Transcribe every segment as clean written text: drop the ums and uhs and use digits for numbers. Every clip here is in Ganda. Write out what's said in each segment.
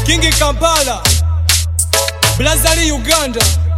Kingi Kampala, Blazari Uganda,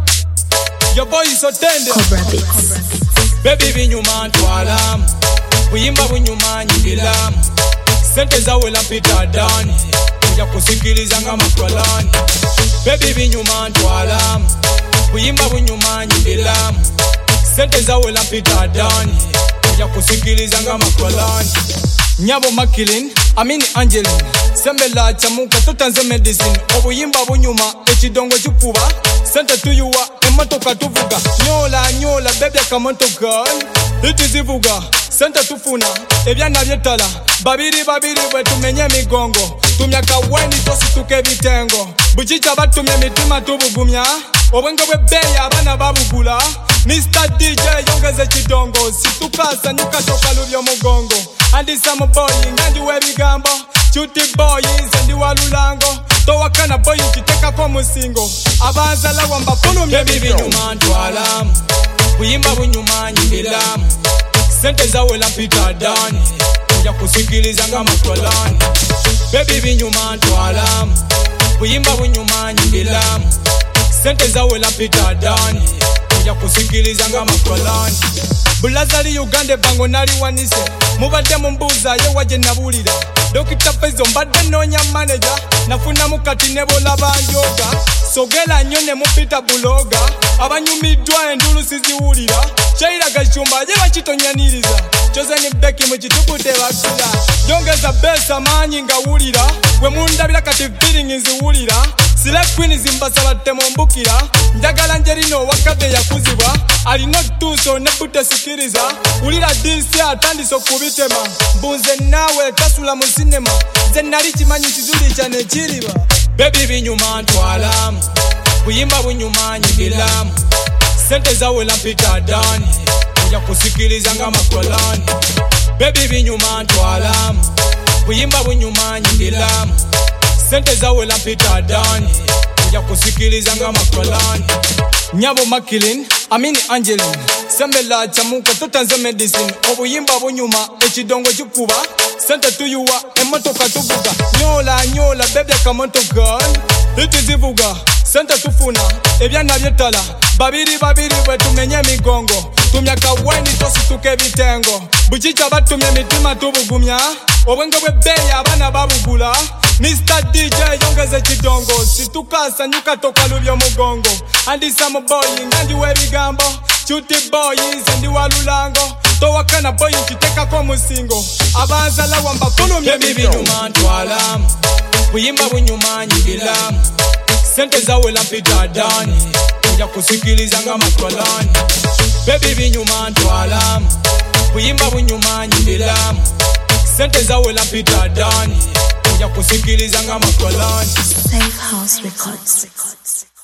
your boy is so tender. Cobra Beats. Baby vinyuma ntwalamu, kuyimba bunyuma nyigilamu, sente zawela mpita dani, kuja kusikiliza nga matwalani. Baby vinyuma ntwalamu, kuyimba bunyuma nyigilamu, sente zawela mpita dani, kuja kusikiliza nga matwalani. Nyabo Makilin, Amini Angeline, Sembela chamuka tutanze medicine. Obuyimba bunyuma, ekidongo kikuba, sente tuyuwa, emotoka tuvuga. Nyola, baby akamoto girl, itizivuga, sente tufuna, ebyana byetala. Babiri bwe tumenye migongo, tumyaka weni tosituke bitengo. Buchicha batumye mitima tubugumya, obwenge bwebeya abana babugula. Mr. DJ yongeze kidongo, situkasa nyuka toka lubyo mugongo. Andisa boy ngandi webigambo, chuti boy zendi walulango. Towakana boy kiteka kwa musingo, abanzala wamba fulumye binyuma ntwalamu, kuyimba bunyuma nyigilamu, sente zawela mpita dani, kuja kusikiliza nga matwalani. Baby binyuma ntwalamu, kuyimba bunyuma nyigilamu, sente zawela mpita dani, kuja kusikiliza nga matwalani. Blazari Uganda bango nali wanise, mubadde mumbuuza ye waje nabulira. Dokita Faizo mbadde nonya manager, nafuna mukati nebola banjoga. Sogela nnyo ne mupita buloga, abanyumiddwa endulu siziwulira. Shaira gashumba ye bakitonyaniriza, Chozeni Beki mu kitubu tebakira. Yongeza besa maanyi ngawulira, gwe mundabira kati feeling nziwulira. Sila queen zimbasaba temumbukira, njagala njerino wakadde yakuzibwa. Alina tuso ne bute sikiriza, ulira disi atandise okubitema. Mbunze nawe tasula mu sinema, nze nali kimanyi kizuli kyane kiriba. Baby binyuma ntwalamu, kuyimba bunyuma nyigilamu, sente zawela mpita dani, kuja kusikiliza nga matwalani. Baby binyuma ntwalamu, kuyimba bunyuma nyigilamu, sente zawela mpita dani, kuja kusikiliza nga matwalani. Nyabo Makilin, Amini Angeline, Sembela chamuka tutanze medicine. Obuyimba bunyuma, ekidongo kikuba, sente tuyuwa, emotoka tuvuga. Nyola, baby akamoto girl, itizivuga, sente tufuna, ebyana byetala. Babiri bwe tumenye migongo, tumyaka weni tosituke bitengo. Buchicha batumye mitima tubugumya, obwenge bwebeya abana babugula. Mr. DJ yongeze kidongo, situkasa nyuka toka lubyo mugongo. Andisa boy ngandi webigambo, chuti boy zendi walulango. Towakana boy kiteka kwa musingo, abanzala wamba fulumye binyuma ntwalamu, kuyimba bunyuma nyigilamu, sente zawela mpita dani, kuja kusikiliza nga matwalani. Baby binyuma ntwalamu, kuyimba bunyuma nyigilamu, sente zawela mpita dani, kuja kusikiliza nga matwalani. Safe House Records.